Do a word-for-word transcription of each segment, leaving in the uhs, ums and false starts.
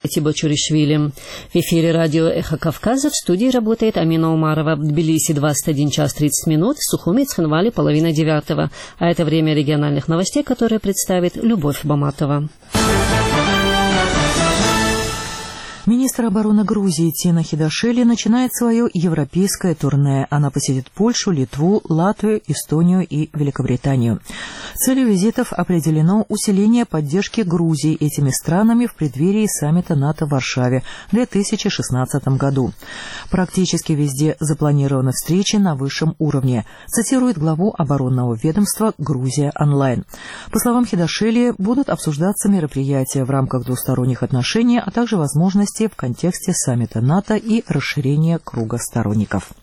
Бачуришвили. В эфире радио «Эхо Кавказа», в студии работает Амина Умарова. В Тбилиси двадцать один час тридцать минут, в Сухуми и Цхинвале половина девятого. А это время региональных новостей, которые представит Любовь Баматова. Министр обороны Грузии Тина Хидашвили начинает свое европейское турне. Она посетит Польшу, Литву, Латвию, Эстонию и Великобританию. Целью визитов определено усиление поддержки Грузии этими странами в преддверии саммита НАТО в Варшаве в две тысячи шестнадцатом году. Практически везде запланированы встречи на высшем уровне, цитирует главу оборонного ведомства «Грузия онлайн». По словам Хидашвили, будут обсуждаться мероприятия в рамках двусторонних отношений, а также возможности в контексте саммита НАТО и расширения круга сторонников.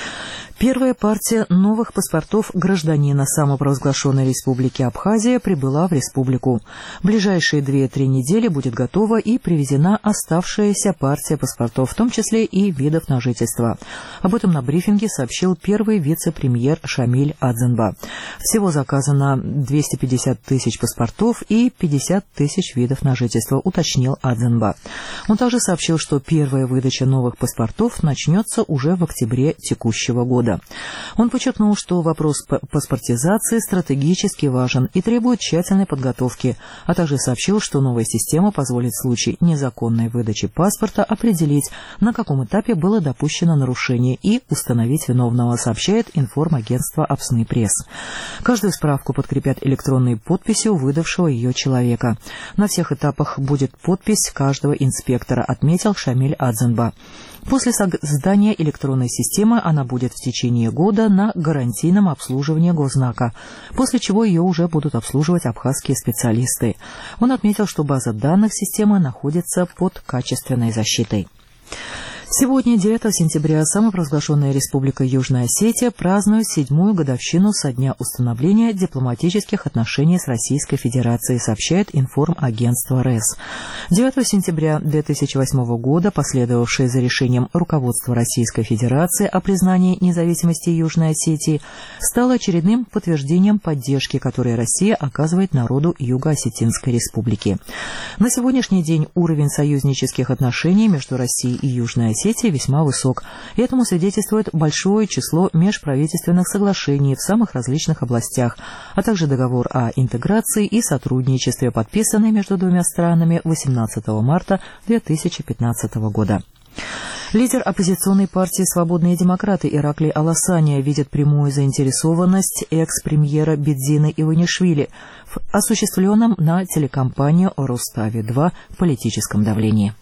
Первая партия новых паспортов гражданина самопровозглашенной республики Абхазия прибыла в республику. В ближайшие две-три недели будет готова и привезена оставшаяся партия паспортов, в том числе и видов на жительство. Об этом на брифинге сообщил первый вице-премьер Шамиль Адзенба. Всего заказано двести пятьдесят тысяч паспортов и пятьдесят тысяч видов на жительство, уточнил Адзенба. Он также сообщил, что первая выдача новых паспортов начнется уже в октябре текущего года. Он подчеркнул, что вопрос паспортизации стратегически важен и требует тщательной подготовки, а также сообщил, что новая система позволит в случае незаконной выдачи паспорта определить, на каком этапе было допущено нарушение, и установить виновного, сообщает информагентство Апсны Пресс. Каждую справку подкрепят электронной подписью выдавшего ее человека. На всех этапах будет подпись каждого инспектора, отметил Шамиль Адзенба. После создания электронной системы она будет в течение года на гарантийном обслуживании госзнака, после чего ее уже будут обслуживать абхазские специалисты. Он отметил, что база данных системы находится под качественной защитой. Сегодня, девятого сентября, самопровозглашенная Республика Южная Осетия празднует седьмую годовщину со дня установления дипломатических отношений с Российской Федерацией, сообщает информагентство РЭС. девятого сентября две тысячи восьмого года, последовавшее за решением руководства Российской Федерации о признании независимости Южной Осетии, стало очередным подтверждением поддержки, которую Россия оказывает народу Юго-Осетинской Республики. На сегодняшний день уровень союзнических отношений между Россией и Южной Осетией Осетии весьма высок. И этому свидетельствует большое число межправительственных соглашений в самых различных областях, а также договор о интеграции и сотрудничестве, подписанный между двумя странами восемнадцатого марта две тысячи пятнадцатого года. Лидер оппозиционной партии «Свободные демократы» Ираклий Аласания видит прямую заинтересованность экс-премьера Бедзины Иванишвили в осуществленном на телекомпанию Рустави-два политическом давлении.